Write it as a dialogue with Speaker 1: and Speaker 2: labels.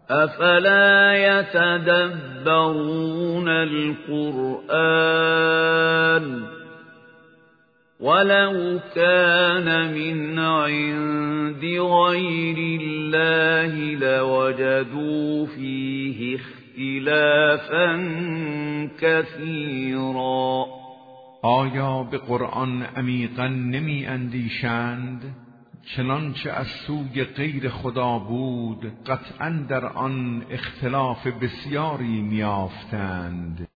Speaker 1: افلا يتدبرون القرآن ولو كان من عند غير الله لوجدوا فيه اختلافا كثيرا.
Speaker 2: آیا به قرآن عمیقا نمی اندیشند؟ چنانچه از سوی غیر خدا بود قطعا در آن اختلاف بسیاری میافتند.